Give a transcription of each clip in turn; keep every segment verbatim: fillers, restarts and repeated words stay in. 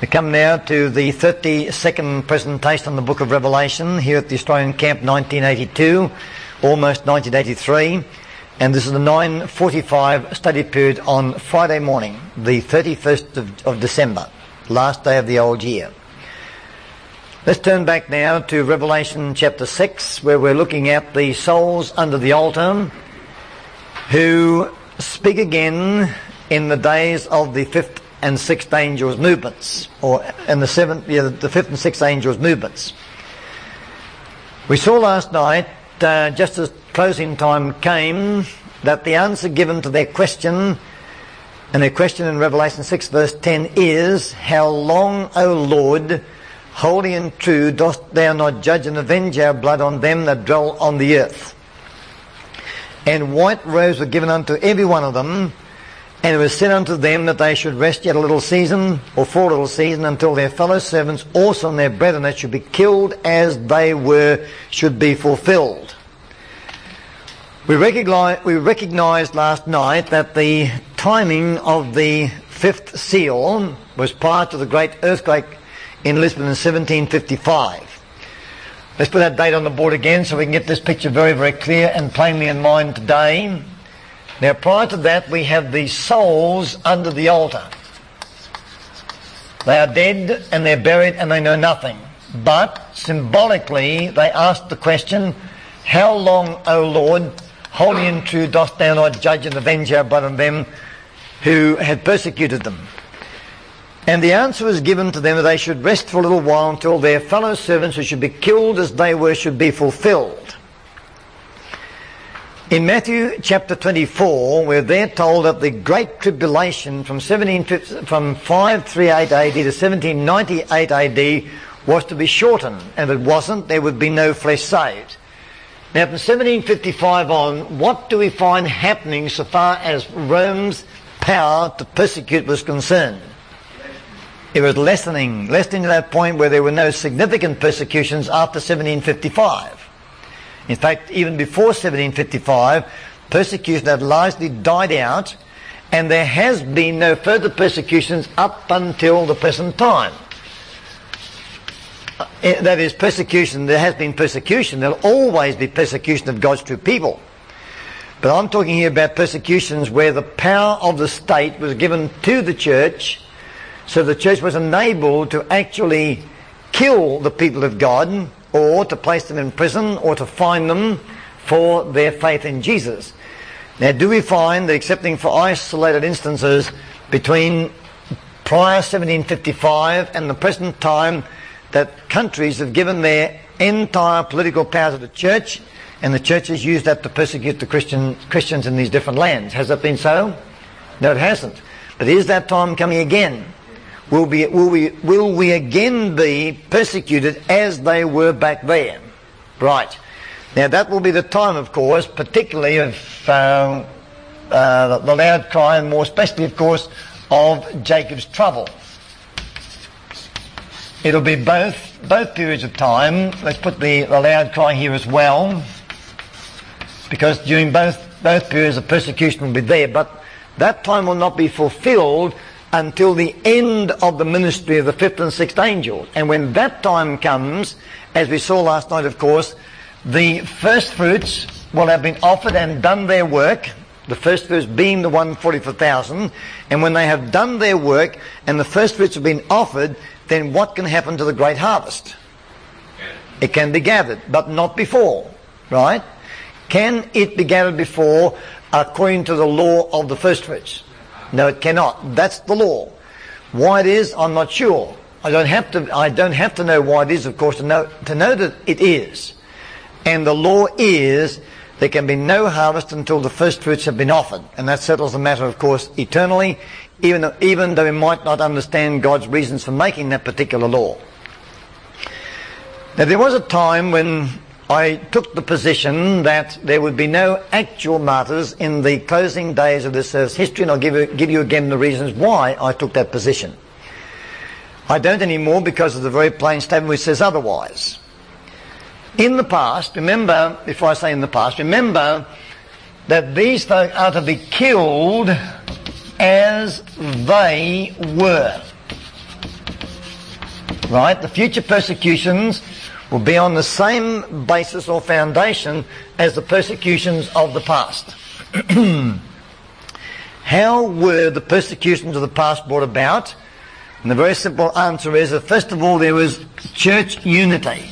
We come now to the thirty-second presentation on the book of Revelation here at the Australian Camp nineteen eighty-two, almost nineteen eighty-three, and this is the nine forty-five study period on Friday morning, the thirty-first of, of December, last day of the old year. Let's turn back now to Revelation chapter six, where we're looking at the souls under the altar who speak again in the days of the fifth and sixth angels' movements, or in the seventh, yeah, the fifth and sixth angels' movements. We saw last night, uh, just as closing time came, that the answer given to their question, and their question in Revelation six verse ten is, "How long, O Lord, holy and true, dost thou not judge and avenge our blood on them that dwell on the earth?" And white robes were given unto every one of them, and it was said unto them that they should rest yet a little season, or for a little season, until their fellow servants also and their brethren that should be killed as they were should be fulfilled. We recognize, we recognized last night that the timing of the fifth seal was prior to the great earthquake in Lisbon in seventeen fifty-five. Let's put that date on the board again so we can get this picture very, very clear and plainly in mind today. Now, prior to that, we have the souls under the altar. They are dead and they're buried and they know nothing. But, symbolically, they ask the question, "How long, O Lord, holy and true, dost thou not judge and avenge our blood on them who had persecuted them?" And the answer is given to them that they should rest for a little while until their fellow servants who should be killed as they were should be fulfilled. In Matthew chapter twenty-four, we're there told that the Great Tribulation from seventeen from five thirty-eight A D to seventeen ninety-eight A D was to be shortened, and if it wasn't, there would be no flesh saved. Now, from seventeen fifty-five on, what do we find happening so far as Rome's power to persecute was concerned? It was lessening, lessening to that point where there were no significant persecutions after seventeen fifty-five. In fact, even before seventeen fifty-five, persecution had largely died out, and there has been no further persecutions up until the present time. That is, persecution, there has been persecution, there'll always be persecution of God's true people. But I'm talking here about persecutions where the power of the state was given to the church, so the church was enabled to actually kill the people of God, or to place them in prison, or to fine them for their faith in Jesus. Now, do we find that, excepting for isolated instances between prior seventeen fifty-five and the present time, that countries have given their entire political power to the church, and the church has used that to persecute the Christian, Christians in these different lands? Has that been so? No, it hasn't. But is that time coming again? Will we, will we, will we again be persecuted as they were back then? Right. Now, that will be the time, of course, particularly of uh, uh, the loud cry, and more especially, of course, of Jacob's trouble. It'll be both both periods of time. Let's put the, the loud cry here as well, because during both both periods of persecution will be there. But that time will not be fulfilled until the end of the ministry of the fifth and sixth angels. And when that time comes, as we saw last night, of course, the first fruits will have been offered and done their work, the first fruits being the one hundred forty-four thousand, and when they have done their work and the first fruits have been offered, then what can happen to the great harvest? It can be gathered, but not before, right? Can it be gathered before according to the law of the first fruits? No, it cannot. That's the law. Why it is, I'm not sure. I don't have to. I don't have to know why it is, of course, to know to know that it is. And the law is there can be no harvest until the first fruits have been offered, and that settles the matter, of course, eternally. Even though, even though we might not understand God's reasons for making that particular law. Now, there was a time when I took the position that there would be no actual martyrs in the closing days of this earth's history, and I'll give you, give you again the reasons why I took that position. I don't anymore because of the very plain statement which says otherwise. In the past, remember, before I say in the past, remember that these folk are to be killed as they were. Right? The future persecutions will be on the same basis or foundation as the persecutions of the past. How were the persecutions of the past brought about? And the very simple answer is that first of all there was church unity.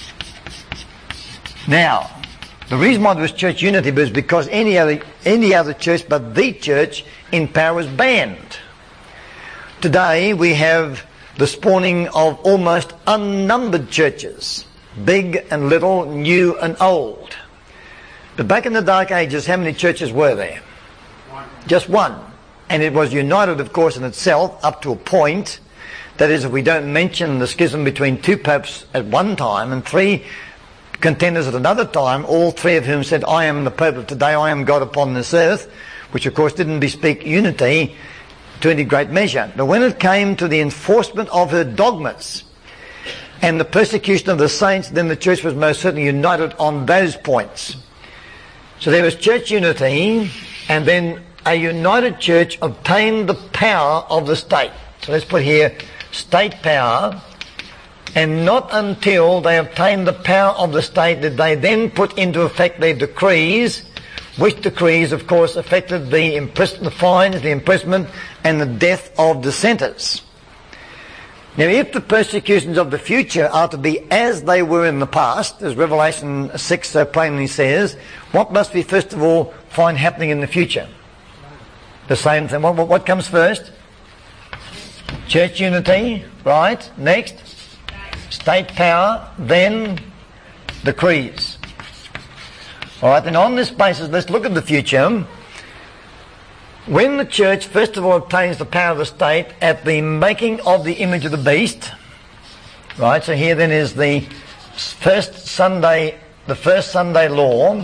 Now, the reason why there was church unity was because any other any other church but the church in power was banned. Today we have the spawning of almost unnumbered churches, big and little, new and old. But back in the Dark Ages, how many churches were there? One. Just one. And it was united, of course, in itself up to a point. That is, if we don't mention the schism between two popes at one time and three contenders at another time, all three of whom said, I am the Pope of today, I am God upon this earth, which of course didn't bespeak unity to any great measure. But when it came to the enforcement of her dogmas and the persecution of the saints, then the church was most certainly united on those points. So there was church unity, and then a united church obtained the power of the state. So let's put here state power, and not until they obtained the power of the state did they then put into effect their decrees, which decrees, of course, affected the, impress- the fines, the imprisonment, and the death of dissenters. Now, if the persecutions of the future are to be as they were in the past, as Revelation six so plainly says, what must we first of all find happening in the future? The same thing. What, what comes first? Church unity, right? Next, state power, then decrees. All right, then on this basis, let's look at the future. When the church, first of all, obtains the power of the state at the making of the image of the beast, right, so here then is the first Sunday, the first Sunday law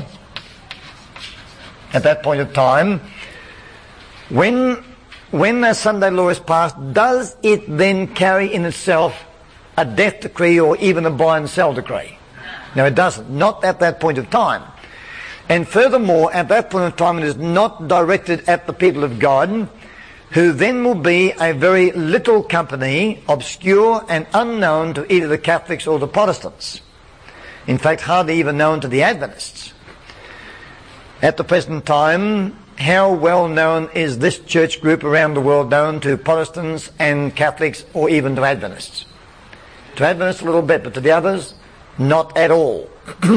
at that point of time. When, when that Sunday law is passed, does it then carry in itself a death decree or even a buy and sell decree? No, it doesn't. Not at that point of time. And furthermore, at that point of time, it is not directed at the people of God, who then will be a very little company, obscure and unknown to either the Catholics or the Protestants. In fact, hardly even known to the Adventists. At the present time, how well known is this church group around the world known to Protestants and Catholics or even to Adventists? To Adventists a little bit, but to the others, not at all.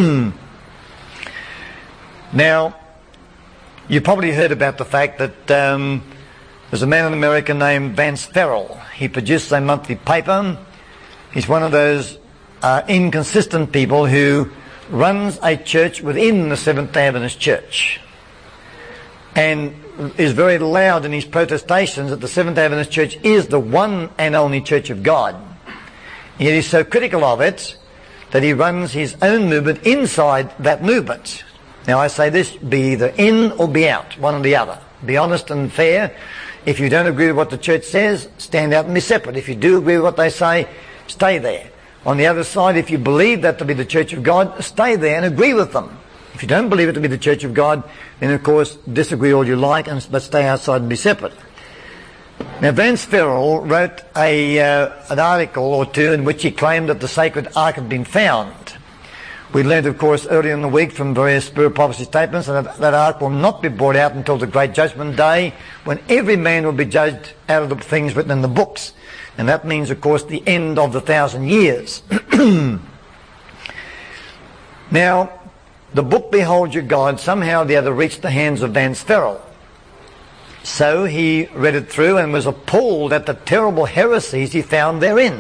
Now, you probably heard about the fact that um, there's a man in America named Vance Farrell. He produces a monthly paper. He's one of those uh, inconsistent people who runs a church within the Seventh-day Adventist Church and is very loud in his protestations that the Seventh-day Adventist Church is the one and only Church of God. Yet he's so critical of it that he runs his own movement inside that movement. Now I say this, be either in or be out, one or the other. Be honest and fair. If you don't agree with what the church says, stand out and be separate. If you do agree with what they say, stay there. On the other side, if you believe that to be the Church of God, stay there and agree with them. If you don't believe it to be the Church of God, then of course disagree all you like, and, but stay outside and be separate. Now Vance Farrell wrote a, uh, an article or two in which he claimed that the Sacred Ark had been found. We learned, of course, earlier in the week from various Spirit Prophecy statements that that ark will not be brought out until the Great Judgment Day, when every man will be judged out of the things written in the books. And that means, of course, the end of the thousand years. Now, the book Behold Your God somehow or the other reached the hands of Vance Farrell. So he read it through and was appalled at the terrible heresies he found therein.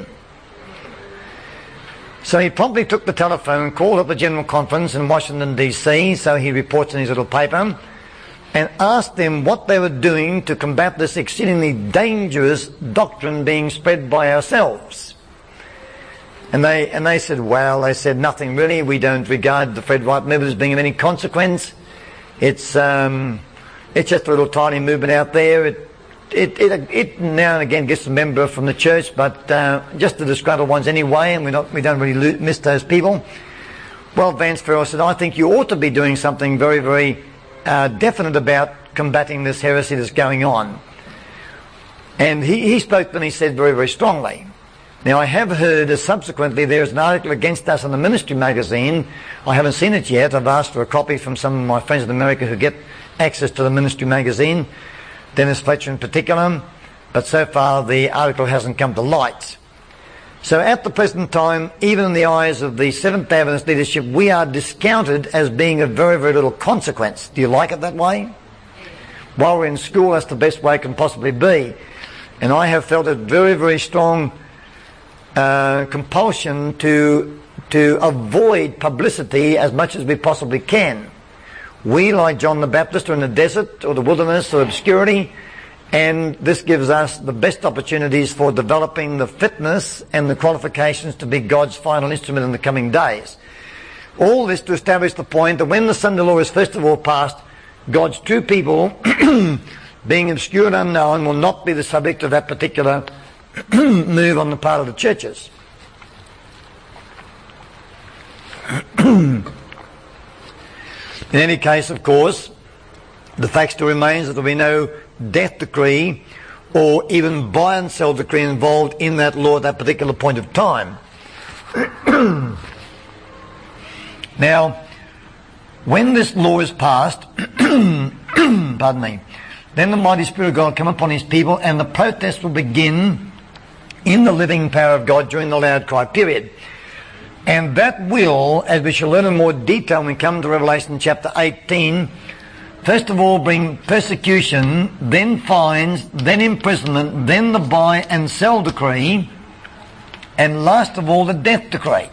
So he promptly took the telephone and called up the General Conference in Washington, D C, so he reports in his little paper, and asked them what they were doing to combat this exceedingly dangerous doctrine being spread by ourselves. And they and they said, well, they said, nothing really. We don't regard the Fred White movement as being of any consequence. It's um, it's just a little tiny movement out there. It It, it, it now and again gets a member from the church, but uh, just the disgruntled ones anyway, and we don't, we don't really lo- miss those people. Well, Vance Farrell said, I think you ought to be doing something very, very uh, definite about combating this heresy that's going on. And he, he spoke and he said very, very strongly. Now, I have heard that subsequently there is an article against us in the Ministry magazine. I haven't seen it yet. I've asked for a copy from some of my friends in America who get access to the Ministry magazine, Dennis Fletcher in particular, but so far the article hasn't come to light. So at the present time, even in the eyes of the Seventh-day Adventist leadership, we are discounted as being of very, very little consequence. Do you like it that way? While we're in school, that's the best way it can possibly be. And I have felt a very, very strong uh, compulsion to, to avoid publicity as much as we possibly can. We, like John the Baptist, are in the desert or the wilderness or obscurity, and this gives us the best opportunities for developing the fitness and the qualifications to be God's final instrument in the coming days. All this to establish the point that when the Sunday law is first of all passed, God's true people, being obscure and unknown, will not be the subject of that particular move on the part of the churches. In any case, of course, the fact still remains that there will be no death decree or even buy and sell decree involved in that law at that particular point of time. Now, when this law is passed, pardon me, then the mighty Spirit of God will come upon his people and the protest will begin in the living power of God during the loud cry period. And that will, as we shall learn in more detail when we come to Revelation chapter eighteen, first of all bring persecution, then fines, then imprisonment, then the buy and sell decree, and last of all the death decree.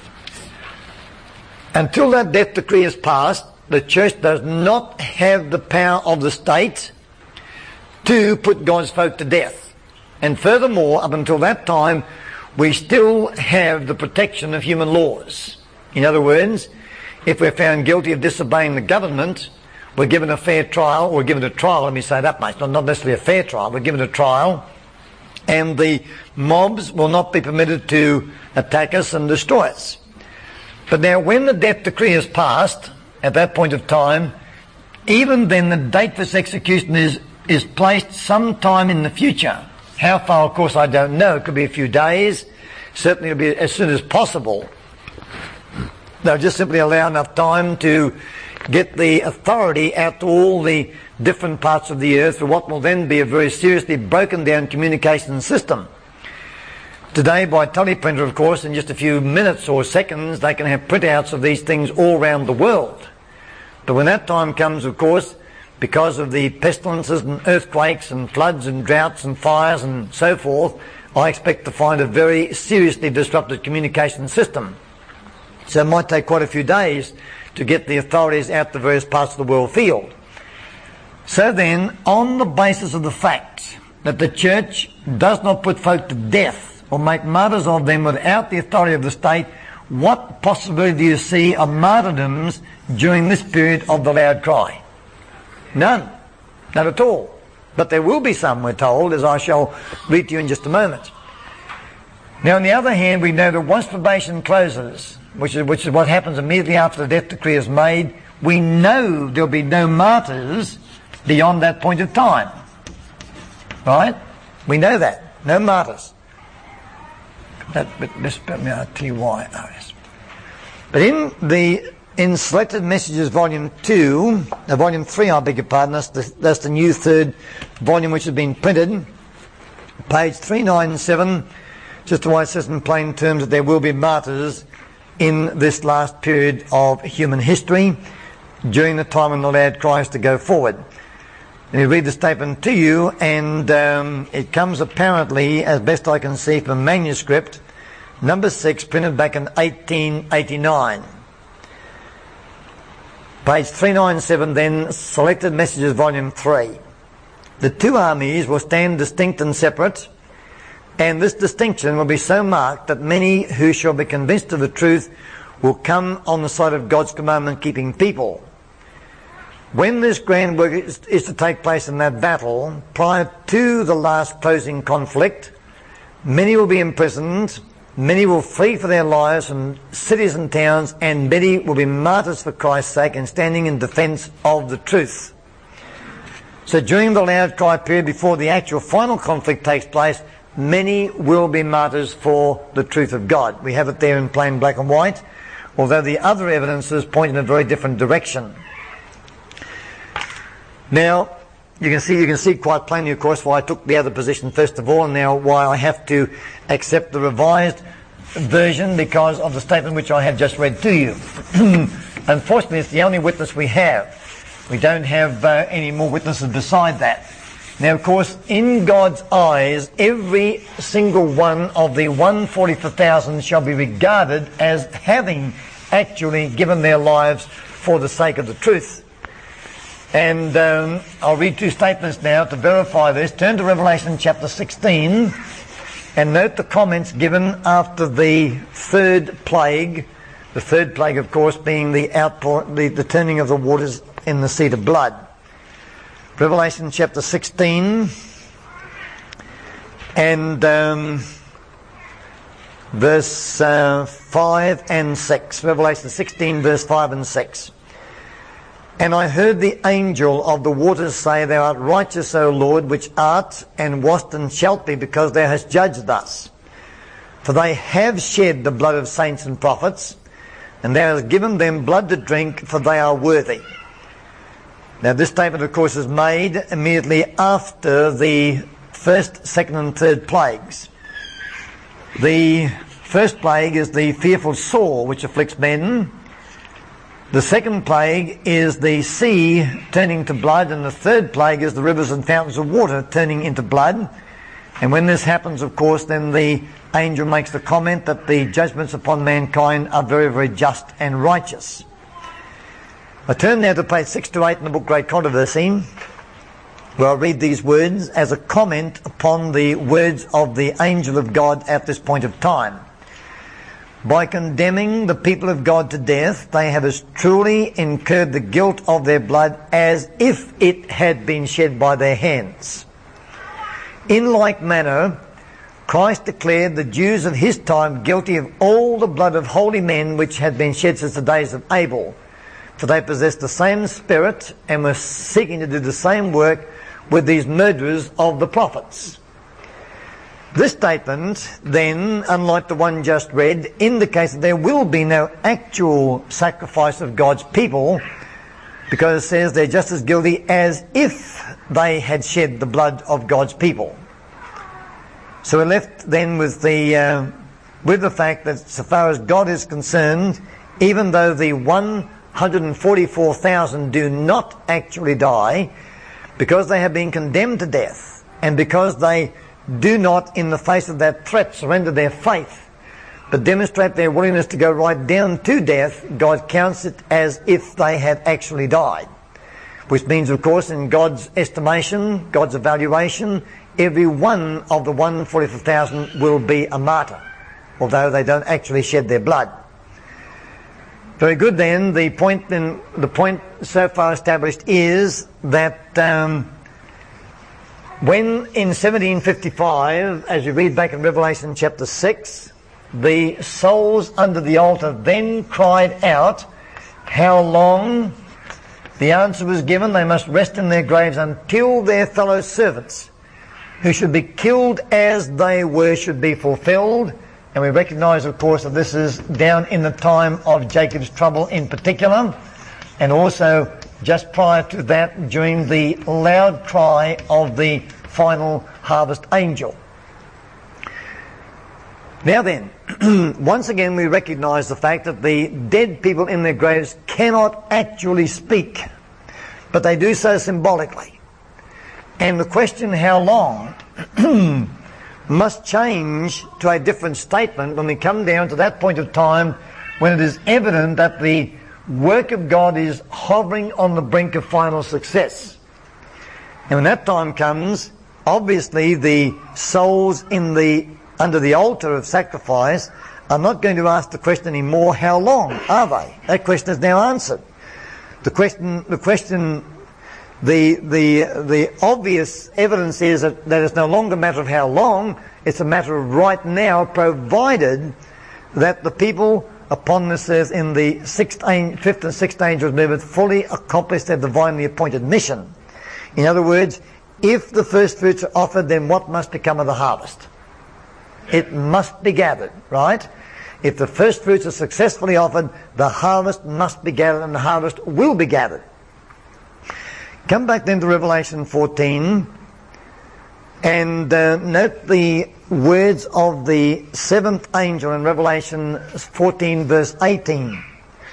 Until that death decree is passed, the church does not have the power of the state to put God's folk to death. And furthermore, up until that time, we still have the protection of human laws. In other words, if we're found guilty of disobeying the government, we're given a fair trial, or we're given a trial, let me say that much, not necessarily a fair trial, we're given a trial, and the mobs will not be permitted to attack us and destroy us. But now when the death decree is passed, at that point of time, even then the date for its execution is, is placed sometime in the future. How far, of course, I don't know. It could be a few days. Certainly it'll be as soon as possible. They'll just simply allow enough time to get the authority out to all the different parts of the earth for what will then be a very seriously broken down communication system. Today, by teleprinter, of course, in just a few minutes or seconds, they can have printouts of these things all around the world. But when that time comes, of course, because of the pestilences and earthquakes and floods and droughts and fires and so forth, I expect to find a very seriously disrupted communication system. So it might take quite a few days to get the authorities out to various parts of the world field. So then, on the basis of the fact that the church does not put folk to death or make martyrs of them without the authority of the state, what possibility do you see of martyrdoms during this period of the loud cry? None. Not at all. But there will be some, we're told, as I shall read to you in just a moment. Now, on the other hand, we know that once probation closes, which is, which is what happens immediately after the death decree is made, we know there'll be no martyrs beyond that point of time. Right? We know that. No martyrs. That, but this, I'll tell you why. Oh, yes. But in the in Selected Messages Volume two, uh, Volume three, I beg your pardon, that's the, that's the new third volume which has been printed, page three ninety-seven, just the way it says in plain terms that there will be martyrs in this last period of human history during the time when the loud cries to go forward. Let me read the statement to you, and um, it comes apparently, as best I can see, from manuscript number six, printed back in eighteen eighty-nine. Page three ninety-seven then, Selected Messages Volume three. The two armies will stand distinct and separate, and this distinction will be so marked that many who shall be convinced of the truth will come on the side of God's commandment-keeping people. When this grand work is, is to take place in that battle, prior to the last closing conflict, many will be imprisoned, many will flee for their lives from cities and towns, and many will be martyrs for Christ's sake and standing in defence of the truth. So during the loud cry period before the actual final conflict takes place, many will be martyrs for the truth of God. We have it there in plain black and white, although the other evidences point in a very different direction. Now, you can see, you can see quite plainly, of course, why I took the other position first of all, and now why I have to accept the revised version because of the statement which I have just read to you. Unfortunately, it's the only witness we have. We don't have uh, any more witnesses beside that. Now, of course, in God's eyes, every single one of the one hundred forty-four thousand shall be regarded as having actually given their lives for the sake of the truth. And um, I'll read two statements now to verify this. Turn to Revelation chapter sixteen and note the comments given after the third plague. The third plague, of course, being the outpour, the, the turning of the waters in the sea to blood. Revelation chapter sixteen and um, verse uh, five and six. Revelation sixteen, verse five and six. And I heard the angel of the waters say, Thou art righteous, O Lord, which art, and wast, and shalt be, because thou hast judged thus. For they have shed the blood of saints and prophets, and thou hast given them blood to drink, for they are worthy. Now this statement, of course, is made immediately after the first, second and third plagues. The first plague is the fearful sore which afflicts men. The second plague is the sea turning to blood, and the third plague is the rivers and fountains of water turning into blood. And when this happens, of course, then the angel makes the comment that the judgments upon mankind are very, very just and righteous. I turn now to page six to eight in the book Great Controversy, where I read these words as a comment upon the words of the angel of God at this point of time. By condemning the people of God to death, they have as truly incurred the guilt of their blood as if it had been shed by their hands. In like manner, Christ declared the Jews of his time guilty of all the blood of holy men which had been shed since the days of Abel, for they possessed the same spirit and were seeking to do the same work with these murderers of the prophets. This statement, then, unlike the one just read, indicates that there will be no actual sacrifice of God's people, because it says they're just as guilty as if they had shed the blood of God's people. So we're left then with the uh, with the fact that so far as God is concerned, even though the one hundred forty-four thousand do not actually die, because they have been condemned to death, and because they do not, in the face of that threat, surrender their faith, but demonstrate their willingness to go right down to death, God counts it as if they had actually died. Which means, of course, in God's estimation, God's evaluation, every one of the one hundred forty-four thousand will be a martyr, although they don't actually shed their blood. Very good then. The point then, the point so far established is that um, when in seventeen fifty-five, as you read back in Revelation chapter six, the souls under the altar then cried out, how long? The answer was given, they must rest in their graves until their fellow servants, who should be killed as they were, should be fulfilled. And we recognise, of course, that this is down in the time of Jacob's trouble in particular, and also just prior to that, during the loud cry of the final harvest angel. Now then, once again we recognise the fact that the dead people in their graves cannot actually speak, but they do so symbolically. And the question how long must change to a different statement when we come down to that point of time when it is evident that the work of God is hovering on the brink of final success. And when that time comes, obviously the souls in the under the altar of sacrifice are not going to ask the question anymore, how long are they? That question is now answered. The question, the question, the the the obvious evidence is that, that it's no longer a matter of how long, it's a matter of right now, provided that the people upon this earth in the sixth, fifth and sixth angels movement fully accomplish their divinely appointed mission. In other words, if the first fruits are offered, then what must become of the harvest? It must be gathered, right? If the first fruits are successfully offered, the harvest must be gathered, and the harvest will be gathered. Come back then to Revelation fourteen, and uh, note the words of the seventh angel in Revelation fourteen verse eighteen.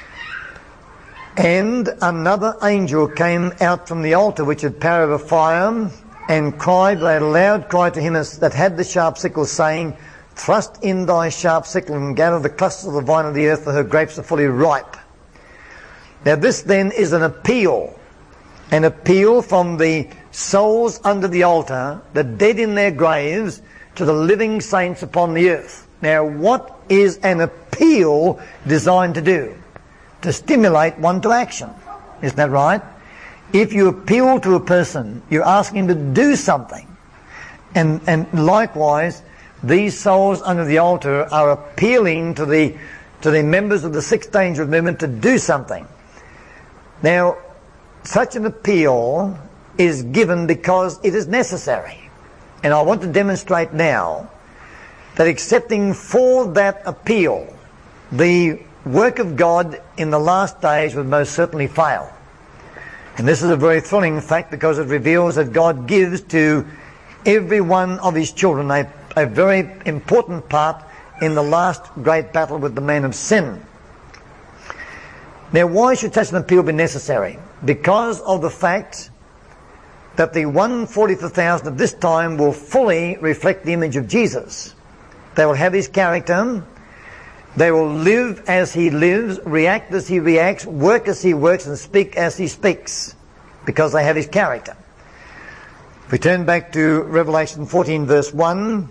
And another angel came out from the altar which had power over fire, and cried with a loud cry to him that had the sharp sickle, saying, Thrust in thy sharp sickle and gather the clusters of the vine of the earth, for her grapes are fully ripe. Now this then is an appeal, an appeal from the souls under the altar, the dead in their graves, to the living saints upon the earth. Now what is an appeal designed to do? To stimulate one to action. Isn't that right? If you appeal to a person, you're asking him to do something. And, and likewise, these souls under the altar are appealing to the, to the members of the sixth angel movement to do something. Now, such an appeal is given because it is necessary. And I want to demonstrate now that accepting for that appeal, the work of God in the last days would most certainly fail. And this is a very thrilling fact, because it reveals that God gives to every one of his children a, a very important part in the last great battle with the man of sin. Now, why should such an appeal be necessary? Because of the fact that the one forty-four thousand of this time will fully reflect the image of Jesus. They will have his character. They will live as he lives, react as he reacts, work as he works, and speak as he speaks, because they have his character. If we turn back to Revelation fourteen verse one,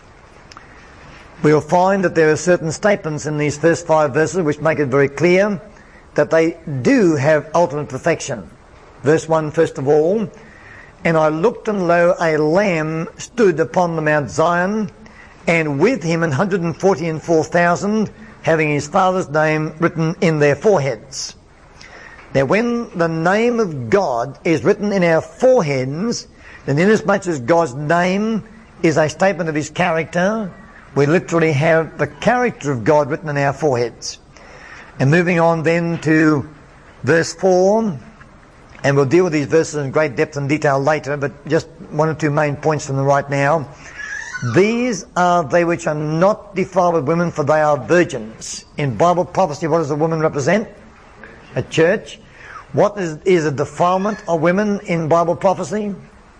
we'll find that there are certain statements in these first five verses which make it very clear that they do have ultimate perfection. Verse one, first of all, And I looked, and lo, a lamb stood upon the Mount Zion, and with him an hundred and forty and four thousand, having his father's name written in their foreheads. Now, when the name of God is written in our foreheads, then inasmuch as God's name is a statement of his character, we literally have the character of God written in our foreheads. And moving on then to verse four, and we'll deal with these verses in great depth and detail later, but just one or two main points from them right now. These are they which are not defiled with women, for they are virgins. In Bible prophecy, what does a woman represent? A church. What is, is a defilement of women in Bible prophecy?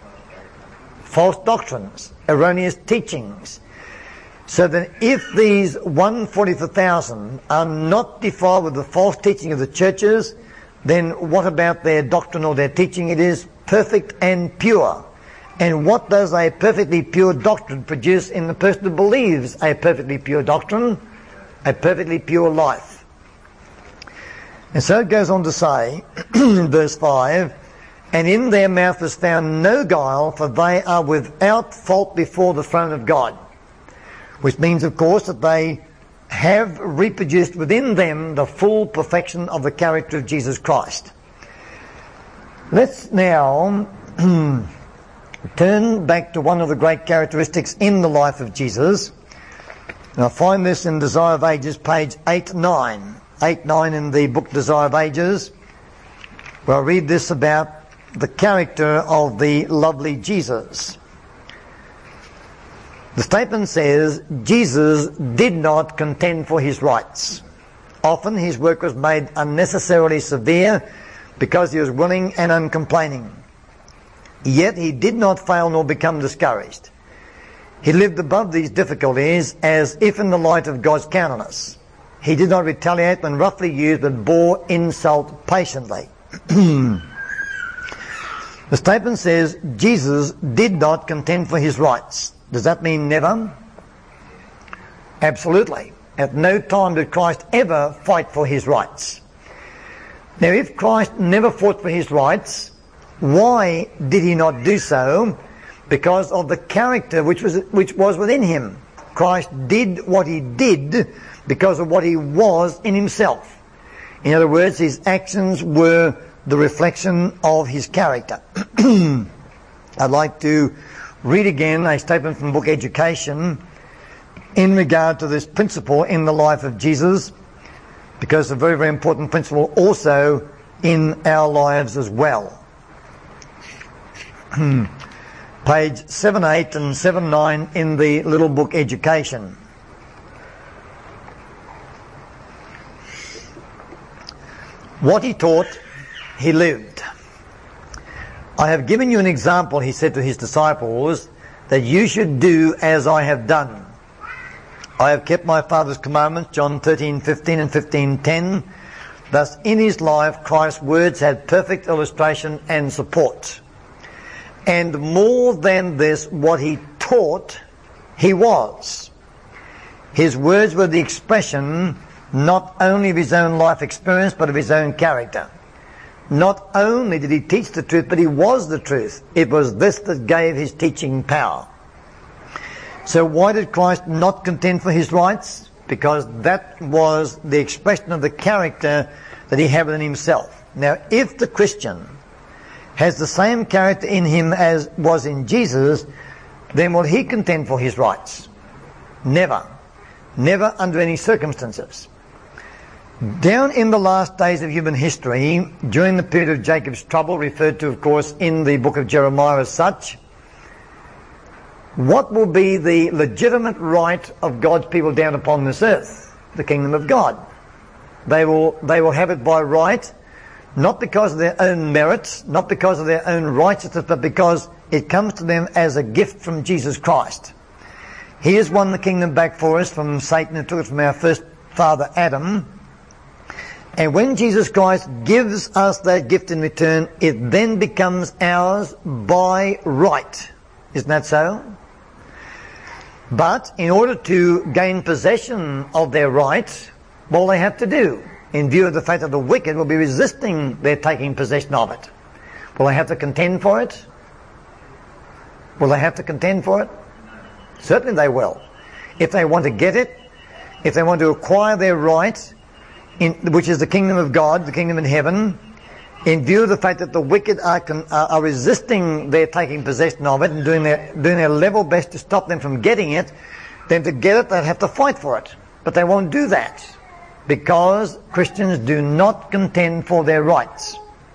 False doctrines, erroneous teachings. So that if these one hundred forty-four thousand are not defiled with the false teaching of the churches, then what about their doctrine or their teaching? It is perfect and pure. And what does a perfectly pure doctrine produce in the person who believes a perfectly pure doctrine? A perfectly pure life. And so it goes on to say, in verse five, And in their mouth is found no guile, for they are without fault before the throne of God. Which means, of course, that they have reproduced within them the full perfection of the character of Jesus Christ. Let's now turn back to one of the great characteristics in the life of Jesus. And I find this in Desire of Ages, page eight nine. eight nine in the book Desire of Ages, where I read this about the character of the lovely Jesus. The statement says, Jesus did not contend for his rights. Often his work was made unnecessarily severe because he was willing and uncomplaining. Yet he did not fail nor become discouraged. He lived above these difficulties as if in the light of God's countenance. He did not retaliate when roughly used, but bore insult patiently. The statement says, Jesus did not contend for his rights. Does that mean never? Absolutely. At no time did Christ ever fight for his rights. Now, if Christ never fought for his rights, why did he not do so? Because of the character which was which was within him. Christ did what he did because of what he was in himself. In other words, his actions were the reflection of his character. I'd like to read again a statement from the book Education, in regard to this principle in the life of Jesus, because it's a very, very important principle also in our lives as well. Page seven eight and seven nine in the little book Education. What he taught, he lived. I have given you an example, he said to his disciples, that you should do as I have done. I have kept my Father's commandments, John thirteen fifteen and fifteen ten. Thus in his life Christ's words had perfect illustration and support. And more than this, what he taught, he was. His words were the expression not only of his own life experience, but of his own character. Not only did he teach the truth, but he was the truth. It was this that gave his teaching power. So why did Christ not contend for his rights? Because that was the expression of the character that he had within himself. Now, if the Christian has the same character in him as was in Jesus, then will he contend for his rights? Never. Never under any circumstances. Down in the last days of human history, during the period of Jacob's trouble, referred to, of course, in the book of Jeremiah as such, what will be the legitimate right of God's people down upon this earth? The kingdom of God. They will, they will have it by right, not because of their own merits, not because of their own righteousness, but because it comes to them as a gift from Jesus Christ. He has won the kingdom back for us from Satan, who took it from our first father Adam. And when Jesus Christ gives us that gift in return, it then becomes ours by right. Isn't that so? But in order to gain possession of their right, what will they have to do? In view of the fact that the wicked will be resisting their taking possession of it. Will they have to contend for it? Will they have to contend for it? Certainly they will. If they want to get it, if they want to acquire their right, in, which is the kingdom of God, the kingdom in heaven, in view of the fact that the wicked are, are, are resisting their taking possession of it and doing their, doing their level best to stop them from getting it, then to get it they'll have to fight for it. But they won't do that, because Christians do not contend for their rights.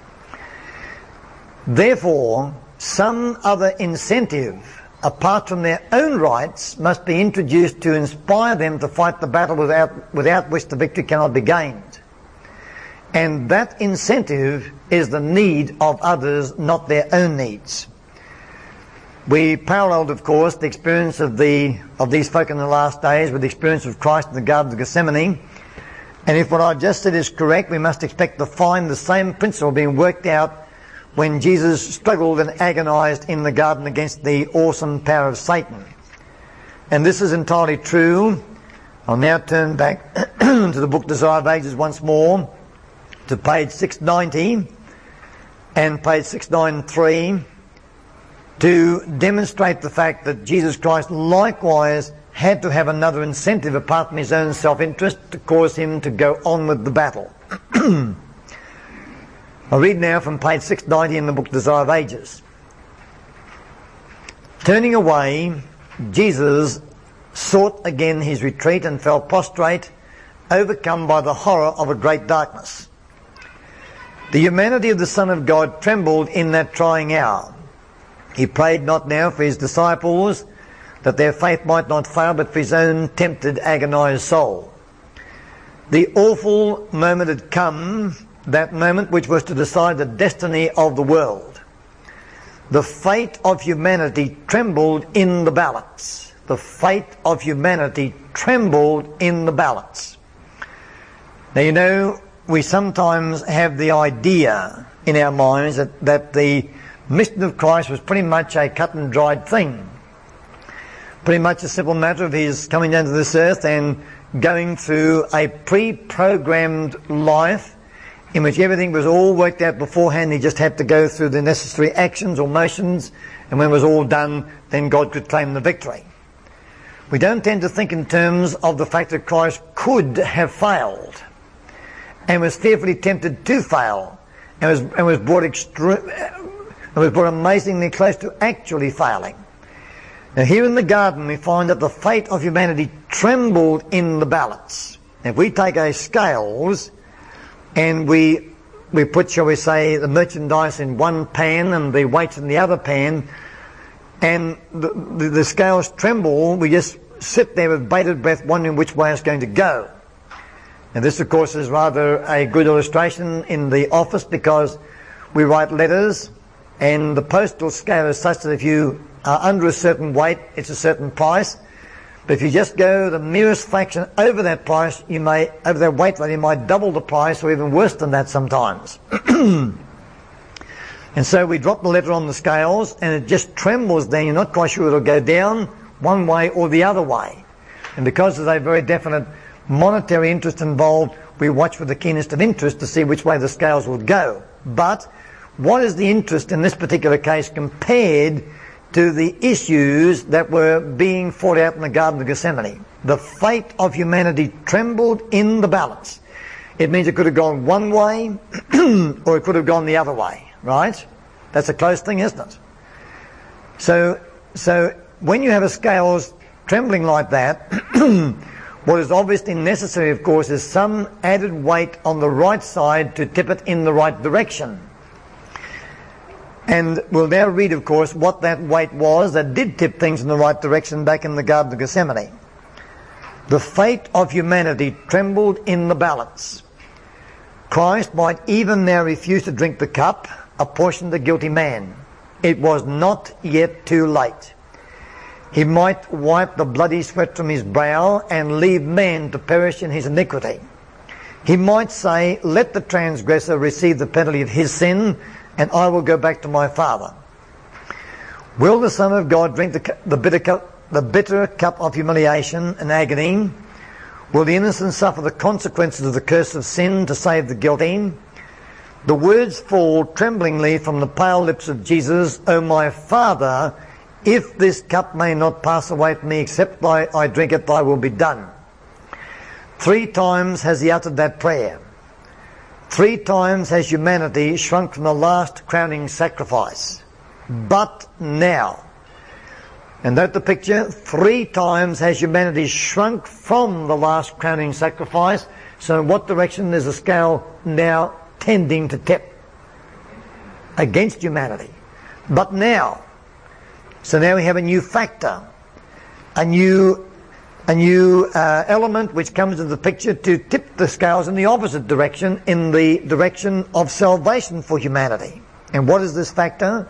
Therefore, some other incentive apart from their own rights must be introduced to inspire them to fight the battle without, without which the victory cannot be gained. And that incentive is the need of others, not their own needs. We paralleled, of course, the experience of the of these folk in the last days with the experience of Christ in the Garden of Gethsemane. And if what I've just said is correct, we must expect to find the same principle being worked out when Jesus struggled and agonized in the garden against the awesome power of Satan. And this is entirely true. I'll now turn back to the book Desire of Ages once more, to page six ninety and page six ninety-three, to demonstrate the fact that Jesus Christ likewise had to have another incentive apart from his own self-interest to cause him to go on with the battle. I'll read now from page six ninety in the book Desire of Ages. Turning away, Jesus sought again his retreat and fell prostrate, overcome by the horror of a great darkness. The humanity of the Son of God trembled in that trying hour. He prayed not now for his disciples, that their faith might not fail, but for his own tempted, agonized soul. The awful moment had come, that moment which was to decide the destiny of the world. The fate of humanity trembled in the balance. The fate of humanity trembled in the balance. Now, you know, we sometimes have the idea in our minds that, that the mission of Christ was pretty much a cut and dried thing. Pretty much a simple matter of his coming down to this earth and going through a pre-programmed life in which everything was all worked out beforehand. He just had to go through the necessary actions or motions, and when it was all done, then God could claim the victory. We don't tend to think in terms of the fact that Christ could have failed and was fearfully tempted to fail and was, and was brought extre- and was brought amazingly close to actually failing. Now here in the garden we find that the fate of humanity trembled in the balance. If we take our scales and we we put, shall we say, the merchandise in one pan and the weights in the other pan, and the, the, the scales tremble, we just sit there with bated breath wondering which way it's going to go. And this of course is rather a good illustration in the office, because we write letters and the postal scale is such that if you are under a certain weight, it's a certain price. But if you just go the merest fraction over that price, you may, over that weight value, you might double the price, or even worse than that sometimes. And so we drop the letter on the scales and it just trembles then. You're not quite sure it'll go down one way or the other way. And because there's a very definite monetary interest involved, we watch with the keenest of interest to see which way the scales will go. But what is the interest in this particular case compared to the issues that were being fought out in the Garden of Gethsemane? The fate of humanity trembled in the balance. It means it could have gone one way or it could have gone the other way, right? That's a close thing, isn't it? So, so when you have a scales trembling like that, what is obviously necessary, of course, is some added weight on the right side to tip it in the right direction. And we'll now read, of course, what that weight was that did tip things in the right direction back in the Garden of Gethsemane. The fate of humanity trembled in the balance. Christ might even now refuse to drink the cup apportioned to the guilty man. It was not yet too late. He might wipe the bloody sweat from his brow and leave man to perish in his iniquity. He might say, let the transgressor receive the penalty of his sin, and I will go back to my Father. Will the Son of God drink the, the, bitter cup, the bitter cup of humiliation and agony? Will the innocent suffer the consequences of the curse of sin to save the guilty? The words fall tremblingly from the pale lips of Jesus, O my Father, if this cup may not pass away from me except I, I drink it, thy will be done. Three times has he uttered that prayer. Three times has humanity shrunk from the last crowning sacrifice. But now, and note the picture, three times has humanity shrunk from the last crowning sacrifice. So in what direction is the scale now tending to tip? Against humanity. But now, so now we have a new factor, a new a new uh, element which comes into the picture to tip the scales in the opposite direction, in the direction of salvation for humanity. And what is this factor?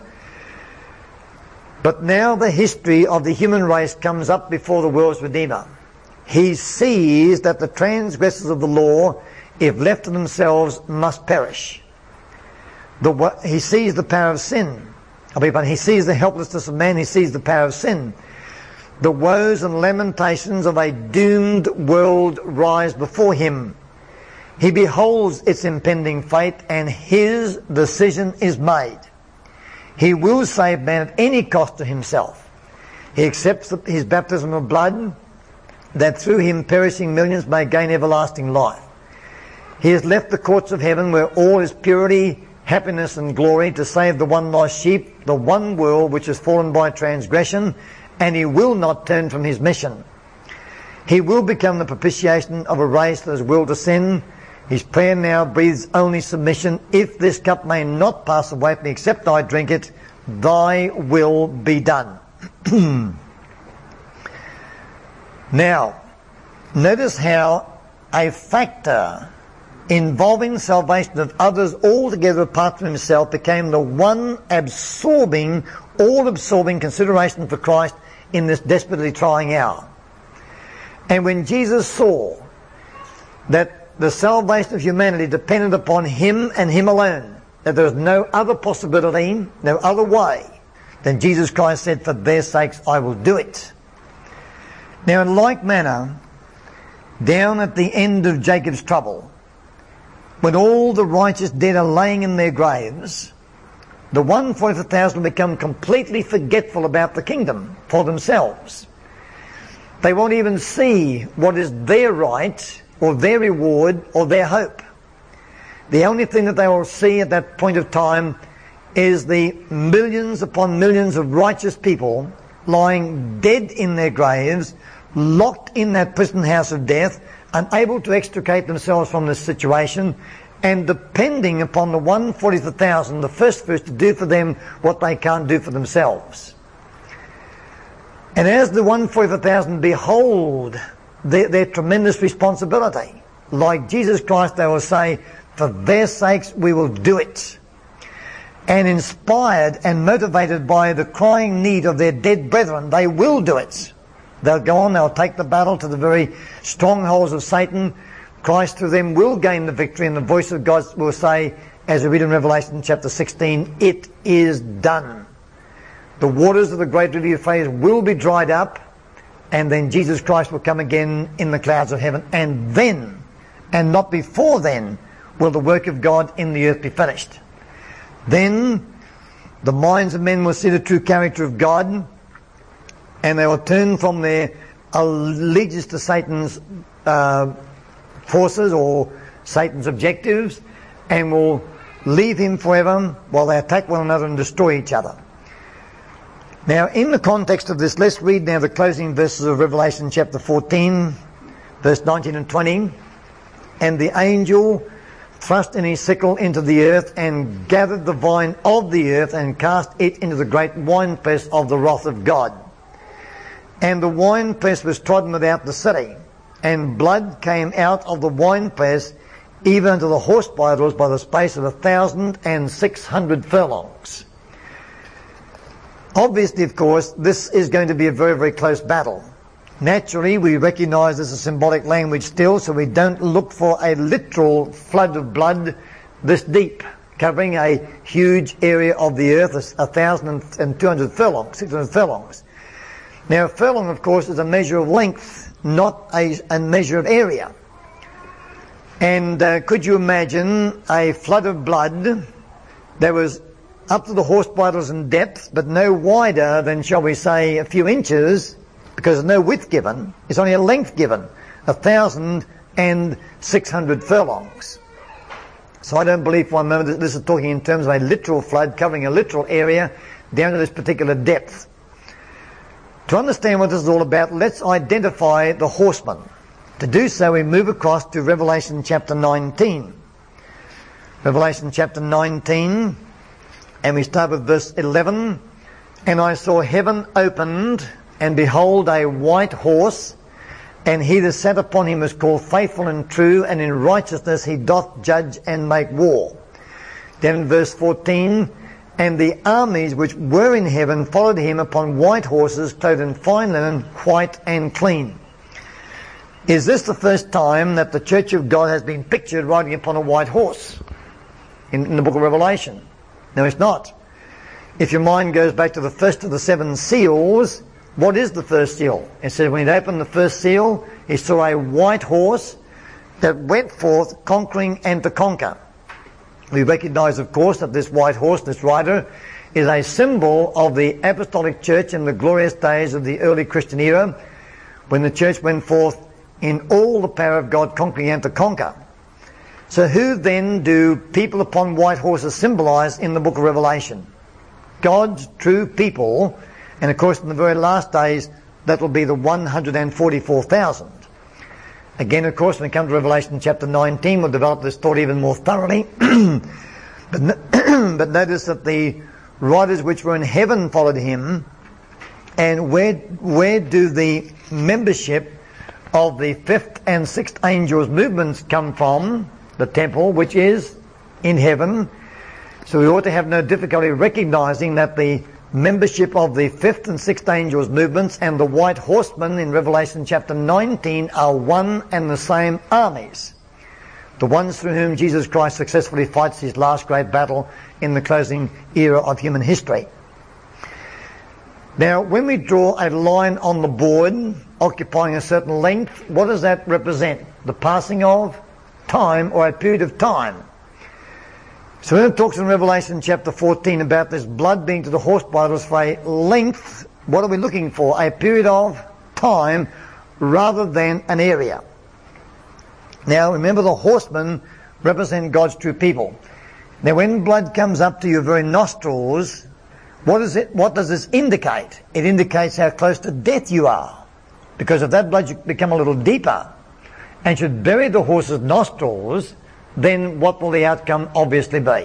But now the history of the human race comes up before the world's Redeemer. He sees that the transgressors of the law, if left to themselves, must perish. The, he sees the power of sin. I beg your pardon, he sees the helplessness of man, he sees the power of sin. The woes and lamentations of a doomed world rise before him. He beholds its impending fate and his decision is made. He will save man at any cost to himself. He accepts his baptism of blood, that through him perishing millions may gain everlasting life. He has left the courts of heaven where all is purity, happiness and glory to save the one lost sheep, the one world which has fallen by transgression, and he will not turn from his mission. He will become the propitiation of a race that has will to sin. His prayer now breathes only submission. If this cup may not pass away from me except I drink it, thy will be done. Now, notice how a factor involving salvation of others altogether apart from himself became the one absorbing, all-absorbing consideration for Christ in this desperately trying hour. And when Jesus saw that the salvation of humanity depended upon him and him alone, that there was no other possibility, no other way, then Jesus Christ said, for their sakes I will do it. Now in like manner, down at the end of Jacob's trouble, when all the righteous dead are laying in their graves, the one hundred forty thousand will become completely forgetful about the kingdom for themselves. They won't even see what is their right or their reward or their hope. The only thing that they will see at that point of time is the millions upon millions of righteous people lying dead in their graves, locked in that prison house of death, unable to extricate themselves from this situation, and depending upon the one fortieth thousand, the first fruits, to do for them what they can't do for themselves. And as the one fortieth thousand behold their, their tremendous responsibility, like Jesus Christ, they will say, for their sakes we will do it. And inspired and motivated by the crying need of their dead brethren, they will do it. They'll go on, they'll take the battle to the very strongholds of Satan. Christ through them will gain the victory, and the voice of God will say, as we read in Revelation chapter sixteen, it is done. The waters of the great river Euphrates will be dried up, and then Jesus Christ will come again in the clouds of heaven, and then, and not before then, will the work of God in the earth be finished. Then the minds of men will see the true character of God, and they will turn from their allegiance to Satan's uh, forces or Satan's objectives, and will leave him forever while they attack one another and destroy each other. Now, in the context of this, let's read now the closing verses of Revelation chapter fourteen, verse nineteen and twenty. And the angel thrust in his sickle into the earth, and gathered the vine of the earth, and cast it into the great winepress of the wrath of God. And the winepress was trodden without the city, and blood came out of the winepress, even unto the horse bridles, by the space of a thousand and six hundred furlongs. Obviously, of course, this is going to be a very, very close battle. Naturally, we recognise this as symbolic language still, so we don't look for a literal flood of blood this deep, covering a huge area of the earth, a thousand and two hundred furlongs, six hundred furlongs. Now, a furlong, of course, is a measure of length, not a, a measure of area. And uh, could you imagine a flood of blood that was up to the horse bridles in depth, but no wider than, shall we say, a few inches, because there's no width given, it's only a length given, a thousand and six hundred furlongs. So I don't believe for one moment that this is talking in terms of a literal flood covering a literal area down to this particular depth. To understand what this is all about, let's identify the horseman. To do so, we move across to Revelation chapter nineteen. Revelation chapter nineteen, and we start with verse eleven. And I saw heaven opened, and behold a white horse, and he that sat upon him is called Faithful and True, and in righteousness he doth judge and make war. Then in verse fourteen, and the armies which were in heaven followed him upon white horses, clothed in fine linen, white and clean. Is this the first time that the Church of God has been pictured riding upon a white horse in, in the book of Revelation? No, it's not. If your mind goes back to the first of the seven seals, what is the first seal? It says when he opened the first seal, he saw a white horse that went forth conquering and to conquer. We recognise, of course, that this white horse, this rider, is a symbol of the apostolic church in the glorious days of the early Christian era, when the church went forth in all the power of God, conquering and to conquer. So who then do people upon white horses symbolise in the book of Revelation? God's true people, and of course in the very last days that will be the one hundred forty-four thousand. Again, of course, when we come to Revelation chapter nineteen, we'll develop this thought even more thoroughly. but, no- but notice that the riders which were in heaven followed him, and where where do the membership of the fifth and sixth angels' movements come from? The temple, which is in heaven. So we ought to have no difficulty recognising that the membership of the fifth and sixth angels' movements and the white horsemen in Revelation chapter nineteen are one and the same armies. The ones through whom Jesus Christ successfully fights his last great battle in the closing era of human history. Now, when we draw a line on the board occupying a certain length, what does that represent? The passing of time, or a period of time. So when it talks in Revelation chapter fourteen about this blood being to the horse bridles for a length, what are we looking for? A period of time rather than an area. Now remember, the horsemen represent God's true people. Now when blood comes up to your very nostrils, What is it? What does this indicate? It indicates how close to death you are. Because if that blood should become a little deeper and should bury the horse's nostrils, then what will the outcome obviously be?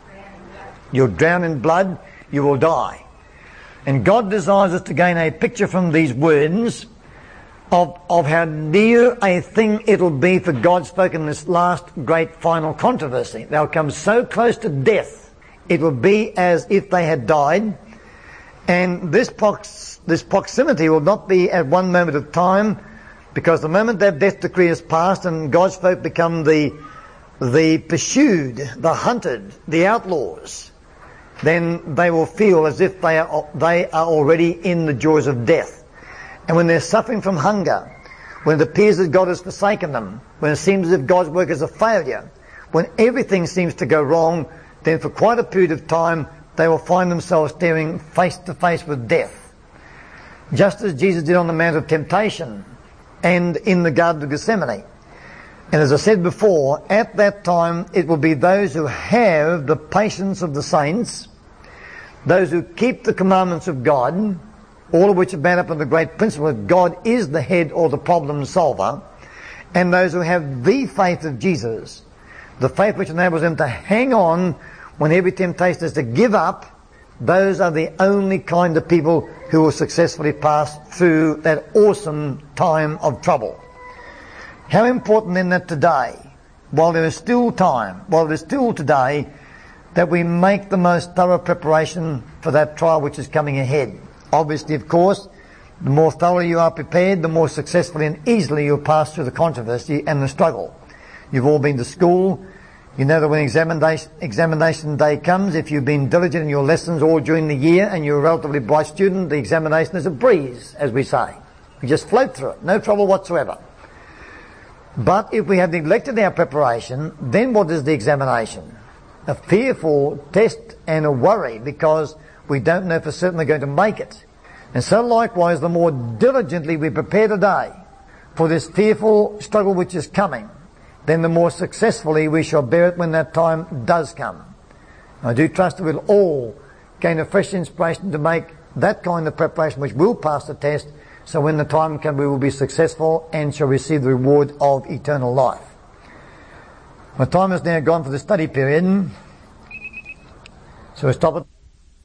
You'll drown in blood, you will die. And God desires us to gain a picture from these words of, of how near a thing it'll be for God's folk in this last great final controversy. They'll come so close to death, it will be as if they had died. And this, prox, this proximity will not be at one moment of time, because the moment that death decree is passed and God's folk become the, the pursued, the hunted, the outlaws, then they will feel as if they are, they are already in the jaws of death. And when they're suffering from hunger, when it appears that God has forsaken them, when it seems as if God's work is a failure, when everything seems to go wrong, then for quite a period of time they will find themselves staring face to face with death. Just as Jesus did on the Mount of Temptation and in the Garden of Gethsemane. And as I said before, at that time it will be those who have the patience of the saints, those who keep the commandments of God, all of which are bound up in the great principle that God is the head or the problem solver, and those who have the faith of Jesus, the faith which enables them to hang on when every temptation is to give up. Those are the only kind of people who will successfully pass through that awesome time of trouble. How important then that today, while there is still time, while there is still today, that we make the most thorough preparation for that trial which is coming ahead. Obviously, of course, the more thoroughly you are prepared, the more successfully and easily you'll pass through the controversy and the struggle. You've all been to school. You know that when examination, examination day comes, if you've been diligent in your lessons all during the year and you're a relatively bright student, the examination is a breeze, as we say. You just float through it, no trouble whatsoever. But if we have neglected our preparation, then what is the examination? A fearful test and a worry, because we don't know for certain we're going to make it. And so likewise, the more diligently we prepare today for this fearful struggle which is coming, then the more successfully we shall bear it when that time does come. I do trust that we'll all gain a fresh inspiration to make that kind of preparation which will pass the test, so when the time comes we will be successful and shall receive the reward of eternal life. My time is now gone for the study period, so we'll stop it.